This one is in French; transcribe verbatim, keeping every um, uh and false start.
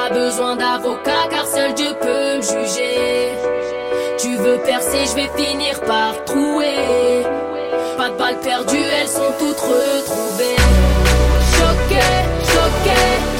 pas besoin d'avocat car seul Dieu peut me juger. Tu veux percer, je vais finir par trouer. Pas de balles perdues, elles sont toutes retrouvées. Choqué, choqué.